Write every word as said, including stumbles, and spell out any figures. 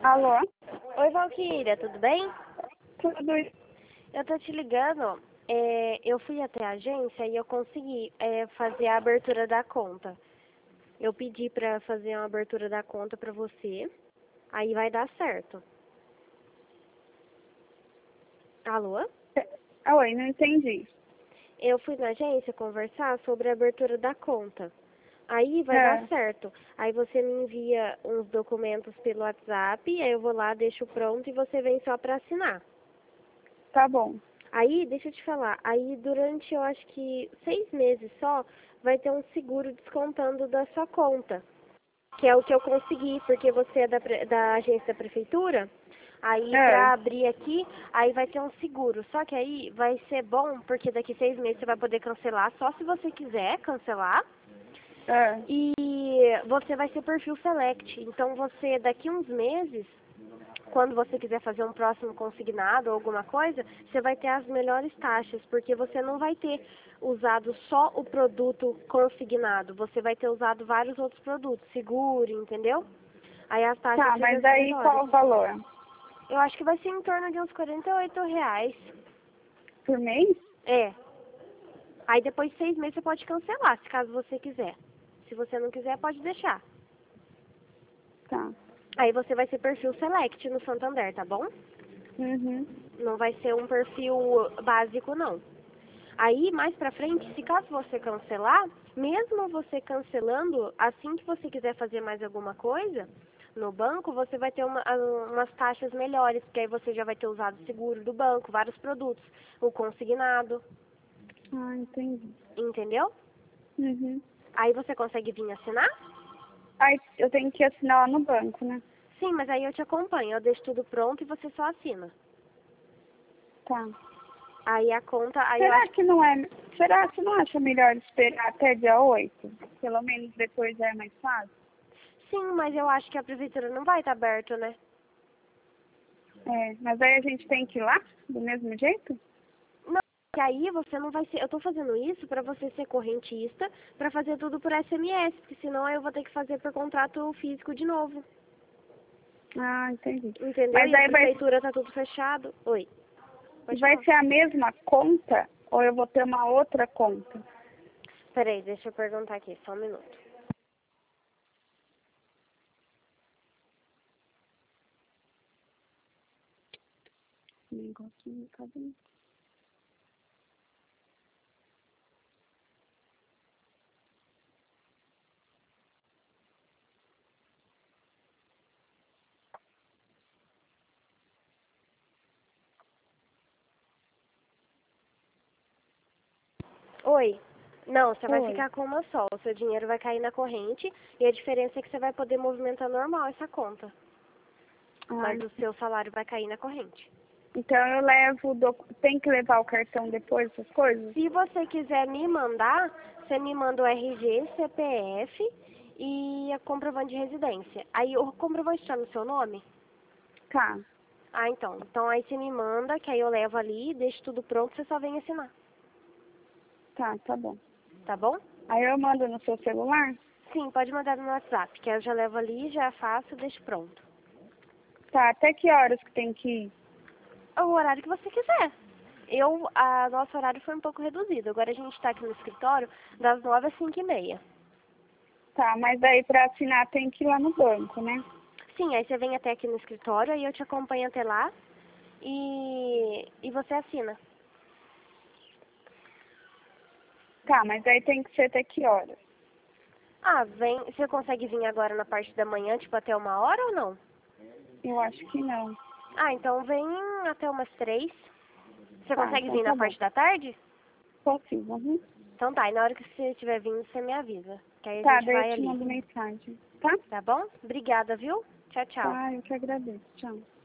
Alô? Oi, Valquíria, tudo bem? Tudo. Eu tô te ligando, é, eu fui até a agência e eu consegui é, fazer a abertura da conta. Eu pedi pra fazer uma abertura da conta pra você, aí vai dar certo. Alô? Ah, oi, não entendi. Eu fui na agência conversar sobre a abertura da conta. Aí vai dar É, certo. Aí você me envia uns documentos pelo WhatsApp, aí eu vou lá, deixo pronto e você vem só pra assinar. tá bom. Aí, deixa eu te falar, aí durante, eu acho que seis meses só, vai ter um seguro descontando da sua conta, que é o que eu consegui, porque você é da, pre- da agência da prefeitura, aí É, pra abrir aqui, aí vai ter um seguro, só que aí vai ser bom, porque daqui seis meses você vai poder cancelar, só se você quiser cancelar, é. e você vai ser perfil select, então você, daqui uns meses, quando você quiser fazer um próximo consignado ou alguma coisa, você vai ter as melhores taxas, porque você não vai ter usado só o produto consignado, você vai ter usado vários outros produtos, seguro, entendeu? Aí as taxas Tá, ficam mas aí melhores. qual o valor? Eu acho que vai ser em torno de uns quarenta e oito reais. Por mês? É. Aí depois de seis meses você pode cancelar, se caso você quiser. Se você não quiser, pode deixar. Tá. Aí você vai ser perfil select no Santander, tá bom? Uhum. Não vai ser um perfil básico, não. Aí, mais pra frente, se caso você cancelar, mesmo você cancelando, assim que você quiser fazer mais alguma coisa no banco, você vai ter uma, ah, umas taxas melhores, porque aí você já vai ter usado o seguro do banco, vários produtos, o consignado, Ah, entendi. entendeu? Uhum. Aí você consegue vir assinar? Aí eu tenho que assinar lá no banco, né? Sim, mas aí eu te acompanho, eu deixo tudo pronto e você só assina. Tá. Aí a conta, aí eu Será acho. que não é... Será que você não acha melhor esperar até dia oito? Pelo menos depois já é mais fácil? Sim, mas eu acho que a prefeitura não vai estar aberta, né? É, mas aí a gente tem que ir lá, do mesmo jeito? Não, que aí você não vai ser. Eu tô fazendo isso pra você ser correntista, pra fazer tudo por S M S, porque senão eu vou ter que fazer por contrato físico de novo. Ah, entendi. Entendeu? Mas E a aí vai, prefeitura tá tudo fechado. Oi, pode vai falar. ser a mesma conta ou eu vou ter uma outra conta? Peraí, deixa eu perguntar aqui, só um minuto. Negocinho, cadê? Oi. Não, você vai Oi. ficar com uma só. O seu dinheiro vai cair na corrente e a diferença é que você vai poder movimentar normal essa conta. Ah, Mas o seu salário vai cair na corrente. então eu levo, doc- tem que levar o cartão depois, essas coisas? Se você quiser me mandar, você me manda o R G, C P F e a comprovante de residência. Aí o comprovante está no seu nome? Tá, Ah, então. Então aí você me manda, que aí eu levo ali, deixo tudo pronto, você só vem assinar. tá, tá bom. Tá bom? Aí eu mando no seu celular? Sim, pode mandar no WhatsApp, que aí eu já levo ali, já faço, deixo pronto. Tá, até que horas que tem que ir? O horário que você quiser. Eu, a nosso horário foi um pouco reduzido. Agora a gente está aqui no escritório das nove às cinco e meia. Tá, mas daí pra assinar tem que ir lá no banco, né? Sim, aí você vem até aqui no escritório, aí eu te acompanho até lá e, e você assina. Tá, mas aí tem que ser até que horas? Ah, vem. Você consegue vir agora na parte da manhã, tipo até uma hora ou não? Eu acho que não. Ah, então vem até umas três. Você Tá, consegue então vir tá na bom. parte da tarde? Consigo, uhum. Então tá, e na hora que você estiver vindo, você me avisa. Que aí a Tá, gente daí eu vai te ali. mando mensagem. Tá? Tá bom? Obrigada, viu? Tchau, tchau. Tá, eu que agradeço. Tchau.